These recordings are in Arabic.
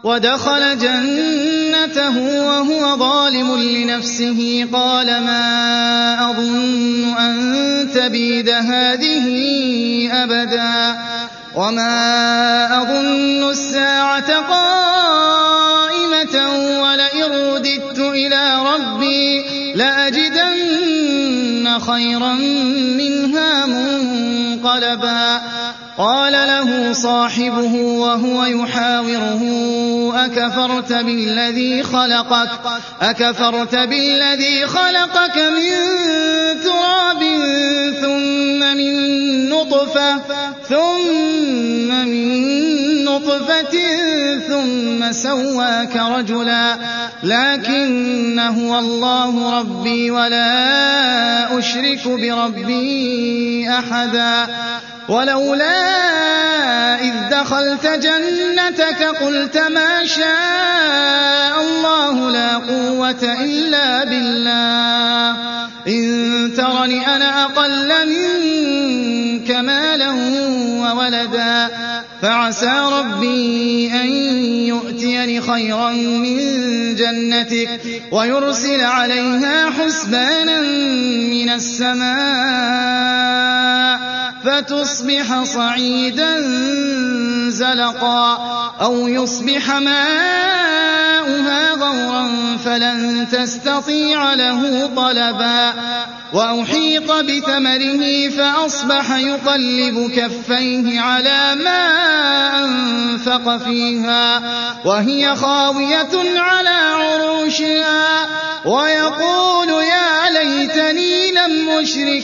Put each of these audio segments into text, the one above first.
ودخل جنته وهو ظالم لنفسه قال ما أظن أن تبيد هذه أبدا وما أظن الساعة قائمة ولئن رددت إلى ربي لأجدن خيرا منها منقلبا قال له صاحبه وهو يحاوره أكفرت بالذي خلقك من تراب ثم من نطفة ثم سواك رجلا لكن هو الله ربي ولا أشرك بربي أحدا ولولا إذ دخلت جنتك قلت ما شاء الله لا قوة إلا بالله إن ترني أنا أقل منك مالا وولدا فعسى ربي أن يؤتيني خيرا من جنتك ويرسل عليها حسبانا من السماء فتصبح صعيدا زلقا أو يصبح ماؤها غورا فلن تستطيع له طلبا وأحيط بثمره فأصبح يقلب كفيه على ما أنفق فيها وهي خاوية على عروشها ويقول يا ليتني لم أشرك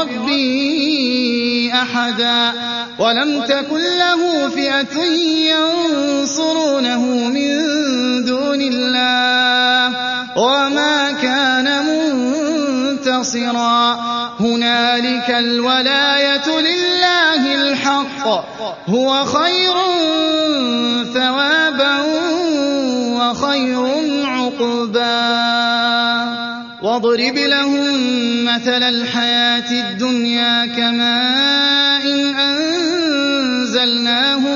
بربي أحدا ولم تكن له فئة ينصرونه من دون الله وما كان منتصرا هنالك الولاية لله الحق هو خير ثوابا وخير عقبا واضرب لهم مثل الحياة الدنيا كماء أنزلناه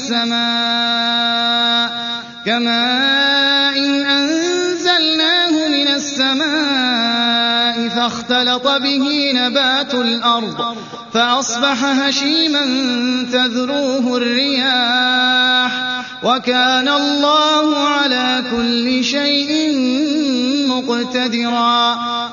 من السماء فاختلط به نبات الأرض فأصبح هشيما تذروه الرياح وكان الله على كل شيء مقتدرا